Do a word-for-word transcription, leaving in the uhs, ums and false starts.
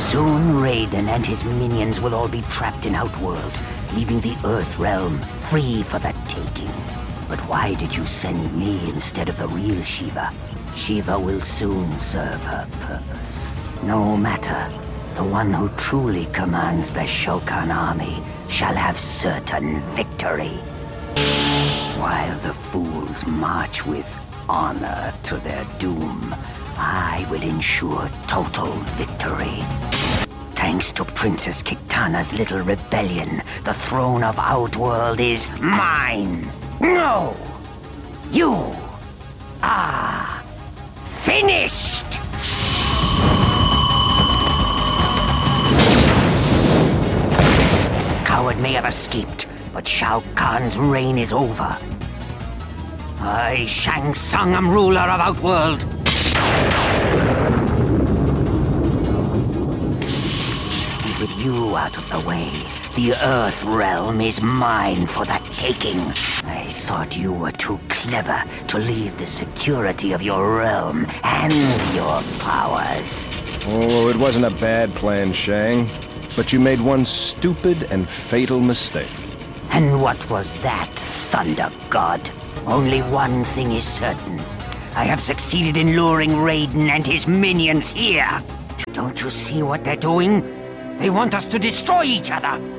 Soon Raiden and his minions will all be trapped in Outworld, leaving the Earth Realm free for the taking. But why did you send me instead of the real Shiva? Shiva will soon serve her purpose. No matter, the one who truly commands the Shokan army shall have certain victory. While the fools march with honor to their doom, I will ensure total victory. Thanks to Princess Kitana's little rebellion, the throne of Outworld is mine. No! You are finished! Coward may have escaped, but Shao Kahn's reign is over. I, Shang Tsung, am ruler of Outworld. And with you out of the way, the Earth Realm is mine for the taking. I thought you were too clever to leave the security of your realm and your powers. Oh, it wasn't a bad plan, Shang. But you made one stupid and fatal mistake. And what was that, Thunder God? Only one thing is certain. I have succeeded in luring Raiden and his minions here. Don't you see what they're doing? They want us to destroy each other.